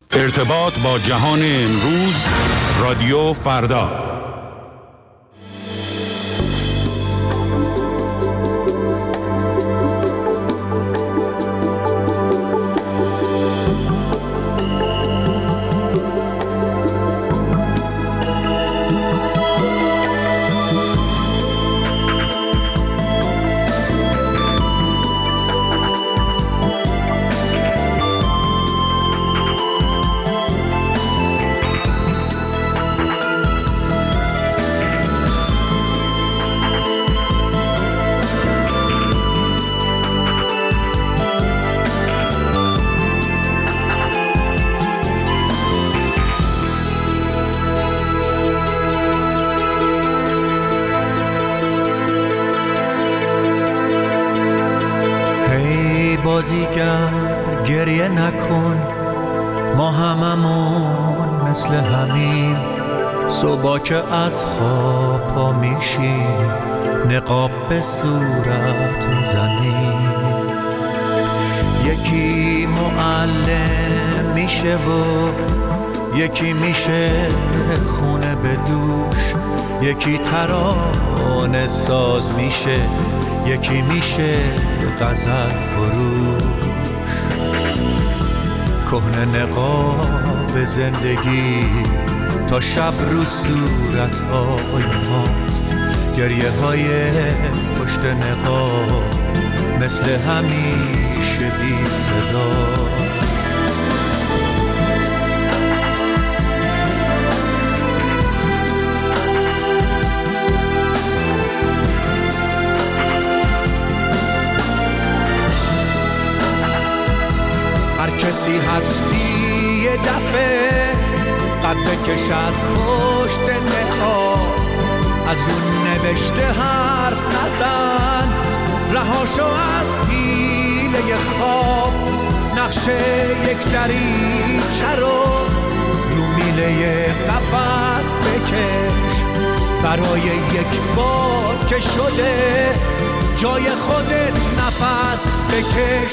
ارتباط با جهان امروز، رادیو فردا. بازیگر گریه نکن، ما هممون مثل همین. صبح که از خواب پا میشیم نقاب به صورت میزنیم. یکی معلم میشه و یکی میشه خونه به دوش. یکی ترانه ساز میشه، یکی میشه غزل فروش. کهنه نقاب زندگی تا شب رو صورت‌های ماست. گریه های پشت نقاب مثل همیشه بی صداست. هر کسی هستی یه دفعه قد بکش از پشت نقاب. از اون نوشته حرف نزن، رهاشو از پیله خواب. نقشه یک دریچه رو میله قفس بکش. برای یک بار که شده جای خودت نفس بکش.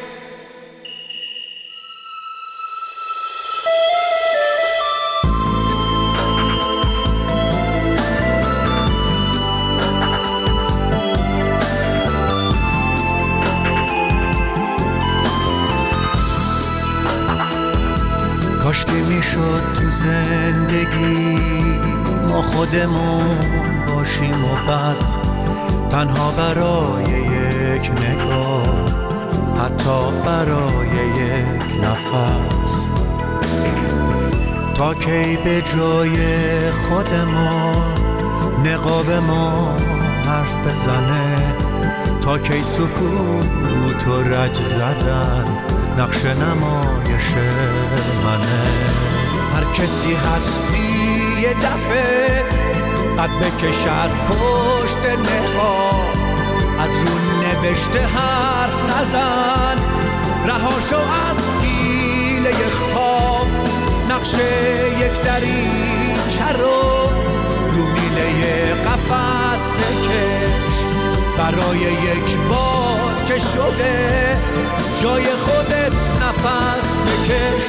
کاشکی میشد تو زندگی ما خودمون باشیم و بس، تنها برای یک نگاه، حتی برای یک نفس. تا کی به جای خودمون نقاب ما حرف بزنه؟ تا کی سکوت و رج زدن نقش نمایش منه؟ هر کسی هستی یه دفعه قد بکش از پشت نقاب. از رو نوشته حرف نزن، رهاشو از پیله خواب. نقشه یک دریچه رو میله قفس بکش. برای یک بار که شده جای خودت نفس بکش.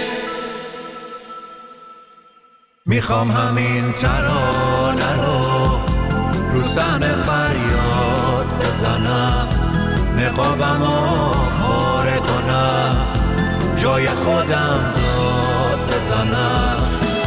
میخوام همین ترانه رو صحنه فریاد بزنم، نقابمو پاره کنم، جای خودم داد بزنم.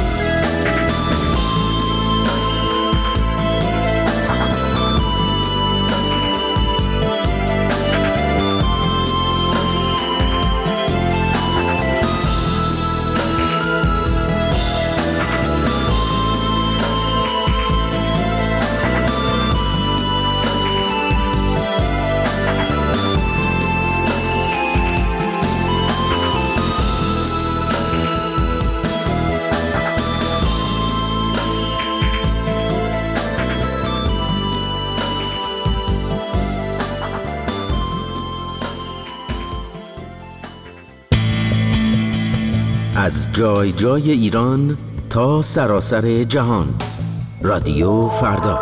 از جای جای ایران تا سراسر جهان، رادیو فردا.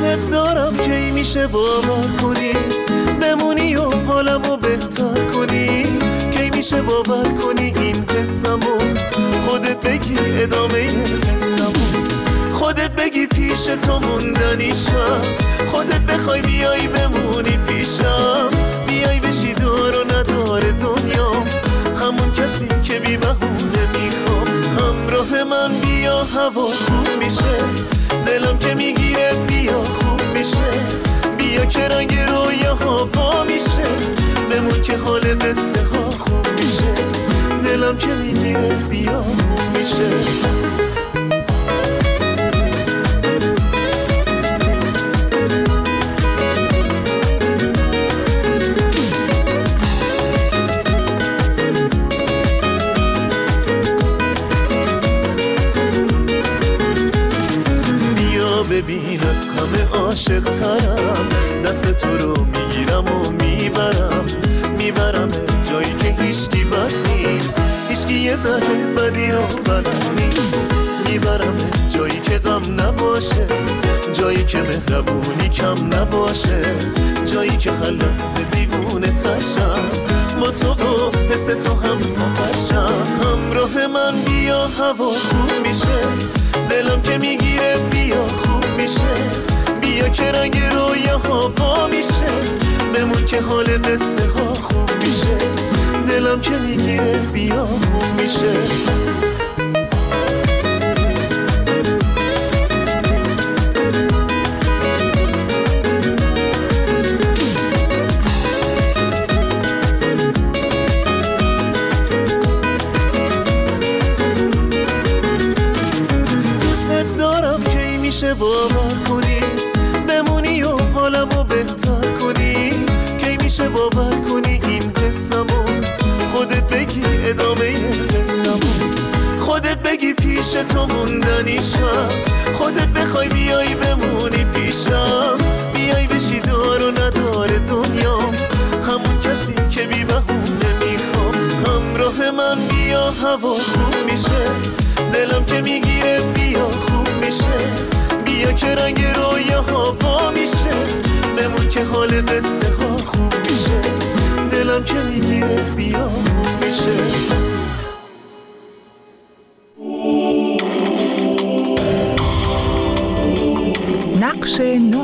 دوست دارم کی میشه باور کنی بمونی و حالمو بهتر کنی، کی میشه باور کنی این قصه‌مو خودت بگی ادامه قصه‌مو، خودت بگی پیش تو موندنیشم، خودت بخوای بیای بمونی پیشم، بیای بشی دار و ندار دنیا، همون کسی که بی بهونه میخوام. همراه من بیا هوا خوب میشه، دلم که میگیره بیا خوب میشه، بیا که رنگ رویاها با میشه، بمون که حال قصه ها خوب میشه، دلم که میگیره بیا خوب میشه. ببین از همه عاشق ترم، دست تو رو میگیرم و میبرم جایی که هیچکی بد نیست، هیچکی یه ذره بدی رو بلد نیست، میبرم جایی که غم نباشه، جایی که مهربونی کم نباشه، جایی که هر لحظه دیوونه تشم با تو و حس تو هم سفرشم. همراه من بیا هوا خوب میشه، دلم که میگیره بیا خوب میشه، بیا که رنگ رویاها با میشه، بمون که حال قصه ها خوب میشه، دلم که میگیره بیا خوب میشه. باور کنی بمونی و حالمو بهتر کنی، کی میشه باور کنی این قصه‌مو خودت بگی ادامه قصه‌مو، خودت بگی پیش تو موندنیشم، خودت بخوای بیای بمونی پیشم، بیای بشی دار و ندار دنیا، همون کسی که بی بهونه میخوام. همراه من بیا هوا خوب میشه، دلم که میگیره بیا خوب میشه، بیا که رنگ رویاها با میشه، بمون که حال قصه ها خوب میشه، دلم که میگیره بیا خوب میشه. نقش نو.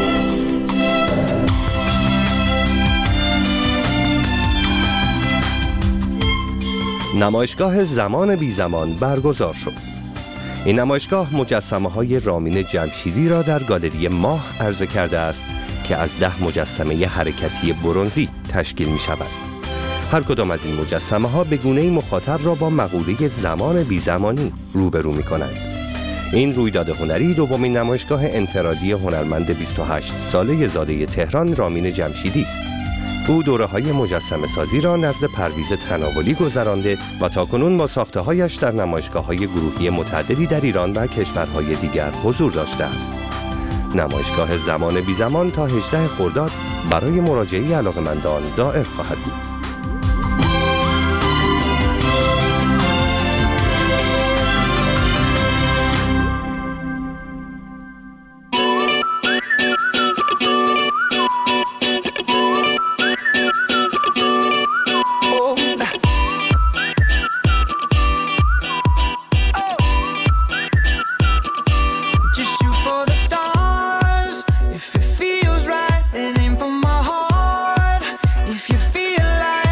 نمایشگاه زمان بی زمان برگزار شد. این نمایشگاه مجسمه‌های رامین جمشیدی را در گالری ماه عرضه کرده است که از 10 مجسمه حرکتی برنزی تشکیل می شود. هر کدام از این مجسمه‌ها به گونه‌ای مخاطب را با مقوله زمان بی زمانی روبرو می کنند. این رویداد هنری دومین نمایشگاه انفرادی هنرمند 28 ساله زاده تهران رامین جمشیدی است. او دوره‌های مجسمه سازی را نزد پرویز تناولی گذرانده و تاکنون با ساخته‌هایش در نمایشگاه‌های گروهی متعددی در ایران و کشورهای دیگر حضور داشته است. نمایشگاه زمان بی زمان تا 18 خرداد برای مراجعه علاقه‌مندان دائر خواهد بود. If you feel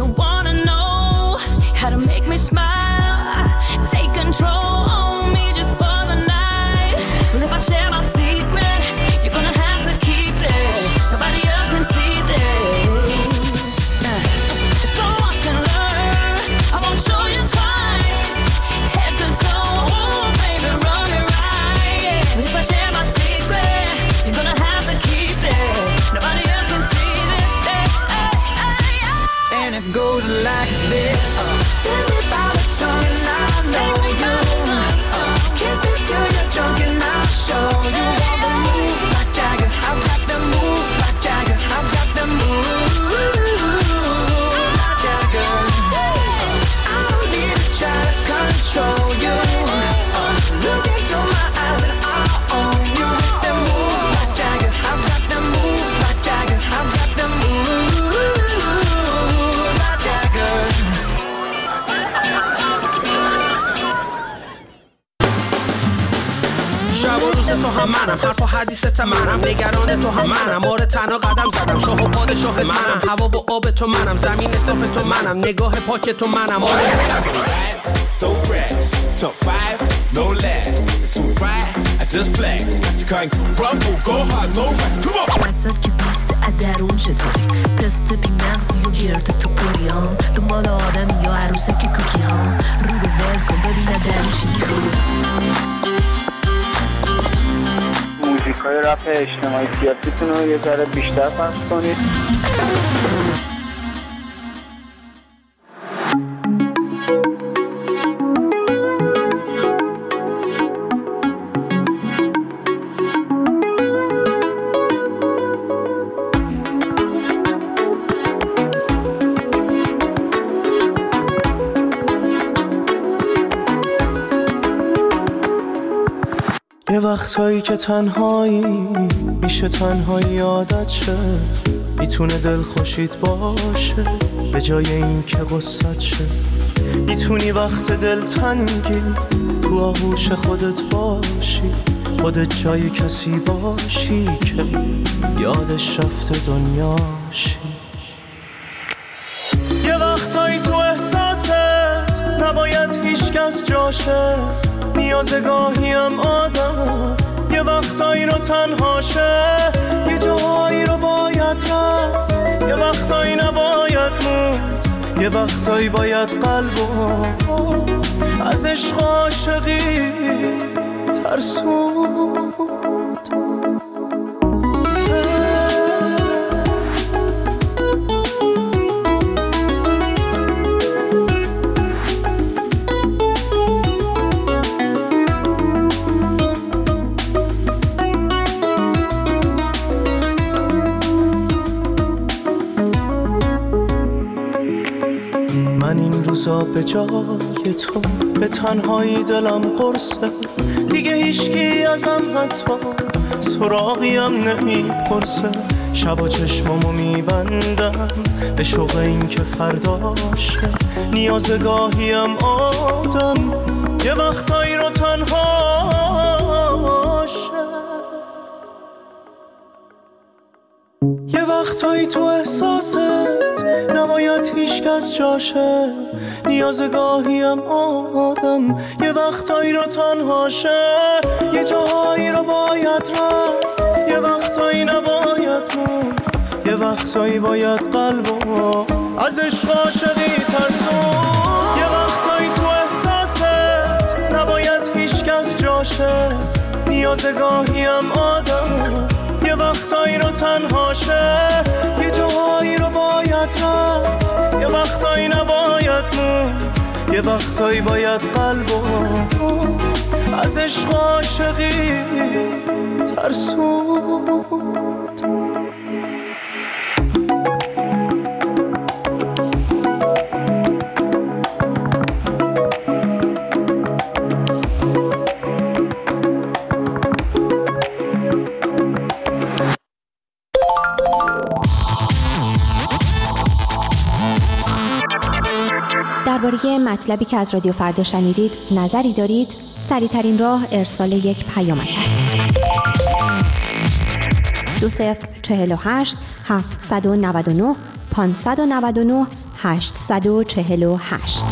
you wanna know how to make me smile, take control on me just for the night. But if I share my secret, you're gonna have to keep it. Nobody else can see this. So watch and learn, I won't show you twice. Head to toe, ooh, baby, run it right. But if I share my secret, you're gonna have to keep it. Nobody else can see this. And it goes like this. Tell me about the tongue and I know you. Kiss me till you're drunk and I'll show you all the moves like Jagger. I've got the moves like Jagger. I've got the moves like Jagger. I don't need to try to control you. Look into my eyes and I'll own you with the moves like Jagger. I've got the moves like Jagger. I've got the moves like Jagger. شب و روز تو هم منم، حرف و حدیثت منم، نگران تو هم منم، آره تنها قدم زدم، شاه و پادشاه منم، هوا و آب تو منم، زمین صاف تو منم، نگاه پاک تو منم، آره so fresh, top 5, no less, it's too bright, I just flex, I can't rumble, go hard, no rest, come on. وسط که بیست ادرون چطوری پست بی مغزی و گرد تو پوری ها دنبال آدم یا عروسک کوکی ها رو ول کن ببینه درون چی میخوری. موزیکای رپ اجتماعی سیاسیتون رو یه ذره بیشتر پخش کنید. یه وقتایی که تنهایی میشه تنهایی عادت شه، میتونه دل خوشید باشه به جای این که غصت شه. میتونی وقت دل تنگی تو آغوش خودت باشی، خودت جای کسی باشی که یادش رفته دنیاشی. یه وقتایی تو احساست نباید هیچکس جاشه، نیازگاهیم آدم یه وقتایی رو تنهاشه، یه جاهایی رو باید رفت، یه وقتایی نباید موند، یه وقتایی باید قلبو از عشق عاشقی ترسوند. من این روزا به جای تو به تنهایی دلم قرصه، دیگه هیچکی ازم حتی سراغیم نمیپرسه. شبا چشمامو میبندم به شوق این که فرداشه، نیازگاهیم آدم یه وقتایی رو تنهاشه. یه وقتایی تو احساست نباید هیچکس جاشه، نیازگاهیم آدم یه وقتایی رو تنهاشه، یه جاهایی رو باید رفت، یه وقتایی نباید موند، یه وقتایی باید قلبو از عشق عاشقی ترسون. یه وقتایی تو احساست نباید هیچکس جاشه، نیازگاهیم آدم یه وقتایی رو تنهاشه، یه جاهایی رو باید رفت، یه وقتایی نباید موند، یه وقتایی باید قلبو از عشق عاشقی ترسوند. درباره مطلبی که از رادیو فردا شنیدید نظری دارید؟ سریع‌ترین راه ارسال یک پیامک است. 2048 799 599 848.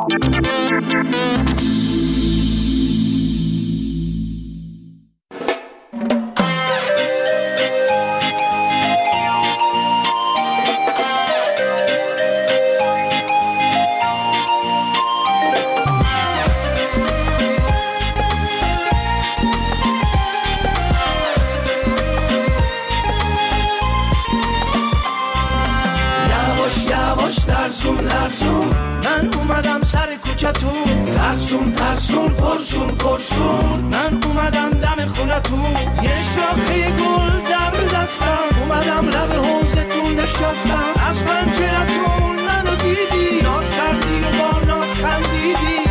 من اومدم سر کوچتون، ترسون ترسون پرسون پرسون. من اومدم دم خونتون، یه شاخه گل در دستم، اومدم لب حوضتون نشستم. از پنجرتون منو دیدی، ناز کردی و با ناز خندیدی.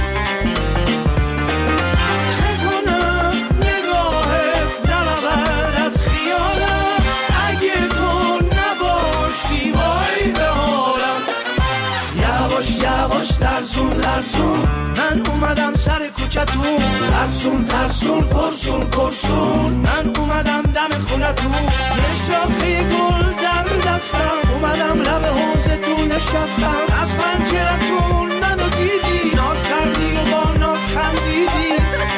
چه کنم نگاهت نرود از خیالم، اگه تو نباشی وای به حالم. یواش یواش لرزون لرزون، من اومدم سر کوچتون، ترسون ترسون پرسون پرسون. من اومدم دم خونتون، یه شاخه گل در دستم، اومدم لب حوضتون نشستم. از پنجرتون منو دیدی، ناز کردی و با ناز خندیدی.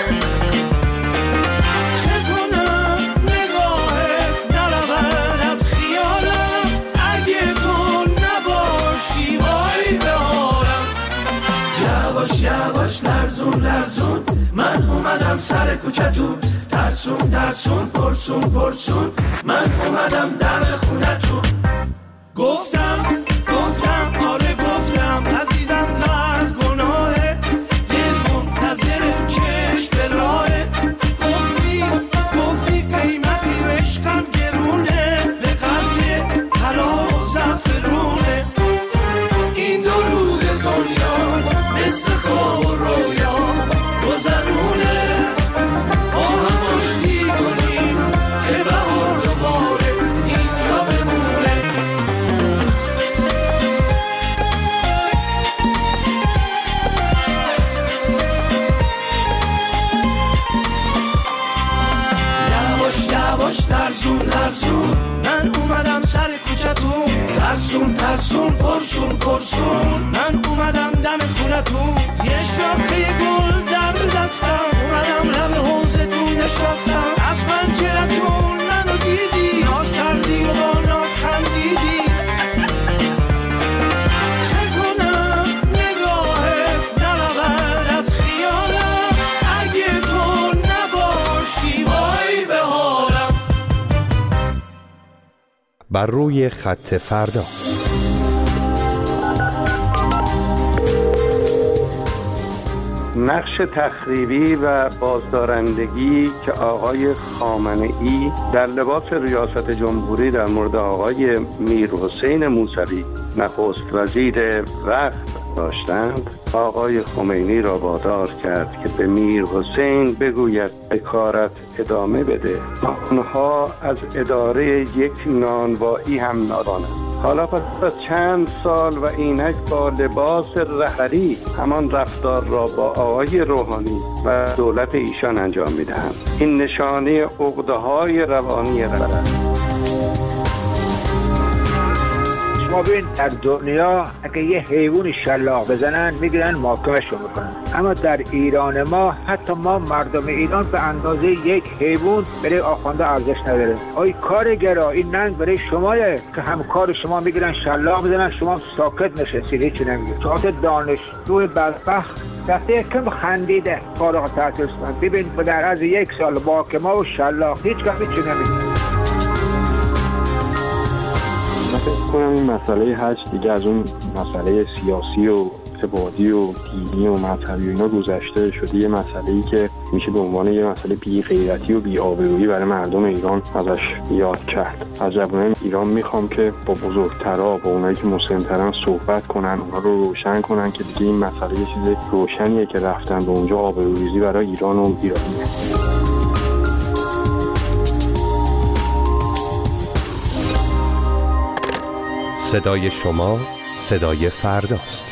چه کنم نگاهت نرود از خیالم، اگه تو نباشی وای به حالم. یواش یواش لرزون لرزون، من اومدم سر کوچتون، ترسون ترسون پرسون پرسون. من اومدم دم خونتون. گفتم آره گفتم، عزیزم نه گناهه، دل منتظر چشم به راهه. گفتی قیمتی و عشقم گرونه، به قلب طلا و زعفرونه. این دو روز دنیا مثل خواب و رویا گذرونه، با هم آشتی کنیم که بهار دوباره اینجا بمونه. یواش یواش لرزون لرزون، من اومدم سر کوچتون، ترسون ترسون پرسون پرسون. من اومدم دم خونتون، یه شاخه گل در دستم، اومدم لب حوضتون نشستم. از پنجرتون منو دیدی، ناز کردی و با ناز خندیدی. چه کنم نگاهت نرود از خیالم، اگه تو نباشی وای به حالم. بر روی خط فردا. نقش تخریبی و بازدارندگی که آقای خامنه‌ای در لباس ریاست جمهوری در مورد آقای میرحسین موسوی نخست وزیر وقت داشتند، آقای خمینی را وادار کرد که به میرحسین بگوید حکارت ادامه بده. آنها از اداره یک نانوایی هم نادانند. حالا پس از چند سال و اینک با لباس رهبری همان رفتار را با آقای روحانی و دولت ایشان انجام میدهند. این نشانه عقده‌های روانی رهبر. ما ببین در دنیا اگه یه حیوان شلاق بزنن میگیرن محاکمه‌شون میکنن، اما در ایران ما حتی ما مردم ایران به اندازه یک حیوان برای آخونده ارزش نداره. آی کارگرا، این ننگ برای شمایه که همکار شما میگیرن شلاق بزنن، شما ساکت نشستید هیچی نمیگید. چهات دانشجوی بدبخت دسته کم خندیده فارغ التحصیل شدن. ببین در از یک سال محاکمه و شلاق هیچ چی نمیگید. من فکر کنم این مسئله حج دیگه از اون مسئله سیاسی و اعتقادی و دینی و مذهبی و اینا گذشته شده، یه مسئله‌ای که میشه به عنوان یه مسئله بی غیرتی و بی آبرویی برای مردم ایران ازش یاد کرد. از جوانان ایران میخوام که با بزرگترها، با اونایی که مسن‌ترن صحبت کنن، اونها رو روشن کنن که دیگه این مسئله یه چیز روشنیه که رفتن به اونجا آبروریزی برای ایران و ایرانیه. صدای شما صدای فرداست.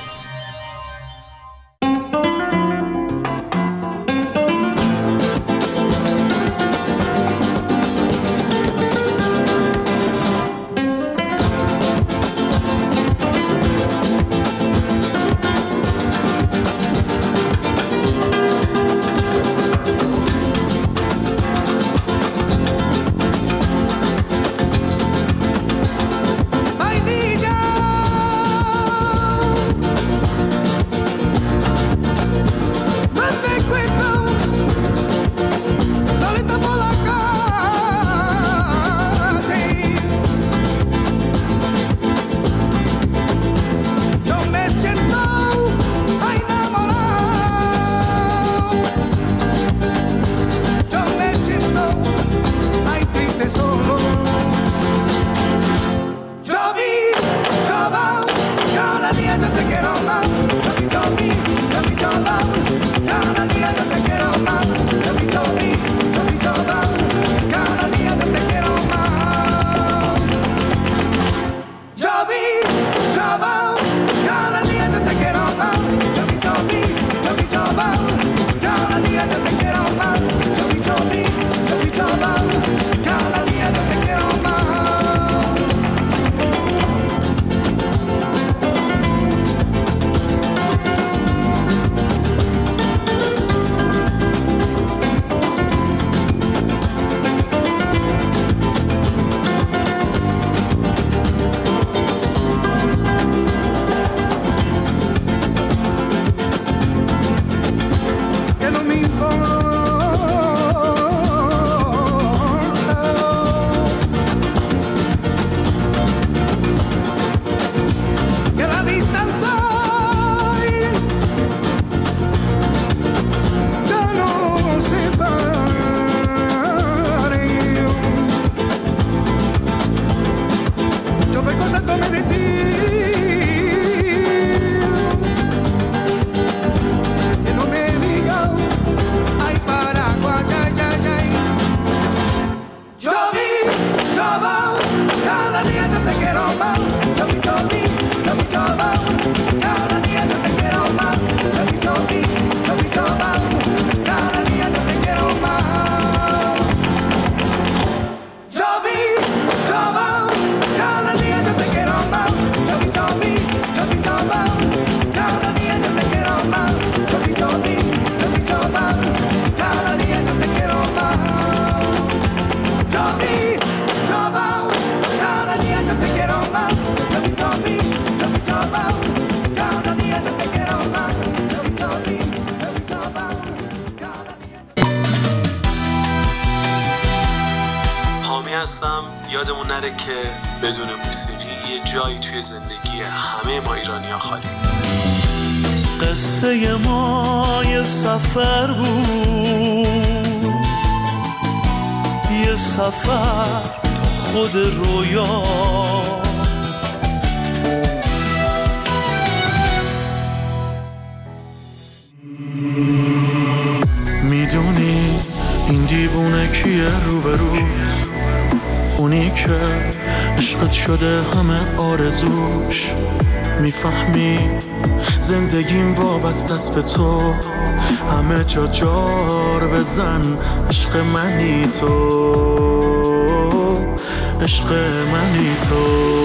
میخواستم یادمون نره که بدون موسیقی یه جایی توی زندگی همه ما ایرانی‌ها خالی. قصه ما یه سفر بود، یه سفر تو خود رویا، میدونی این دیوونه کیه روبروت؟ اونی که عشقت شده همه آرزوش. میفهمی زندگیم وابسته است به تو، همه جا جار بزن عشق منی تو، عشق منی تو.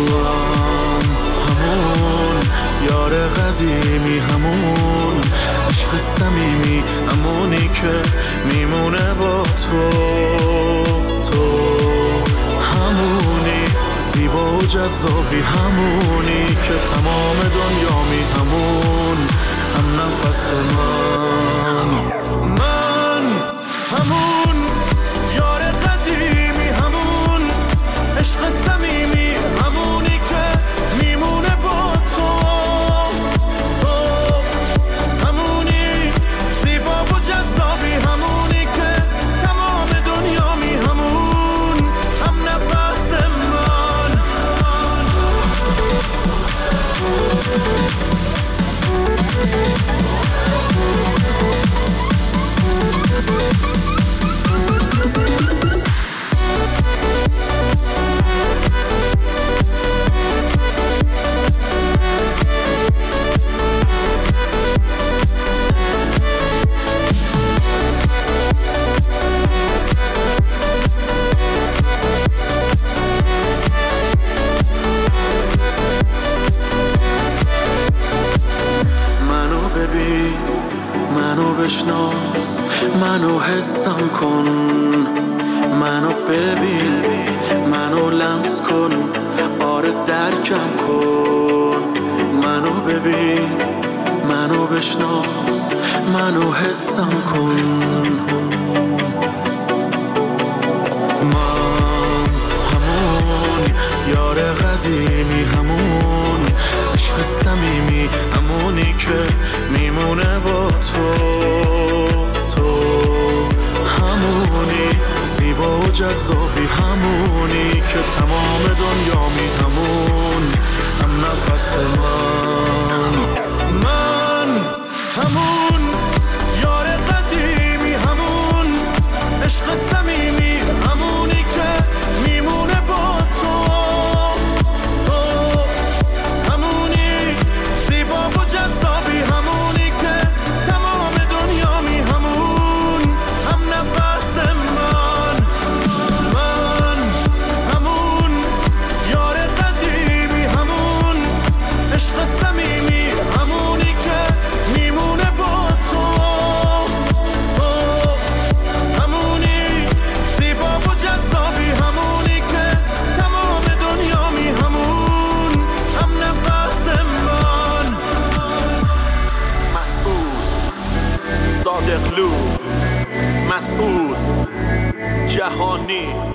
همون یار قدیمی، همون عشق صمیمی، همونی که میمونه با تو، تو همونی زیبا و جذابی، همونی که تمام دنیامی، همون هم نفس من همون یار قدیمی، همون عشق صمیمی، همونی که میمونه با تو، تو همونی زیبا و جذابی، همونی که تمام دنیامی، همون هم نفس من. منو بشناس، منو حسم کن، منو ببین، منو لمس کن، آره درکم کن. منو ببین، منو بشناس، منو حسم کن. من همون یار قدیمی، همون عشق صمیمی، همونی که میمونه با تو، تو همونی زیبا و جذابی، همونی که تمام دنیامی، همون هم نفس من. من همون یار قدیمی، همون عشق صمیمی، همونی که میمونه با تو، تو همونی زیبا و جذابی، همونی که تمام دنیامی، همون هم نفس من. من همون یار قدیمی، همون عشق صمیمی، همونی که میمونه با تو، تو همونی زیبا و جذابی، همونی که تمام دنیامی، همون هم نفس من. مسعود صادقلو، مسعود جهانی.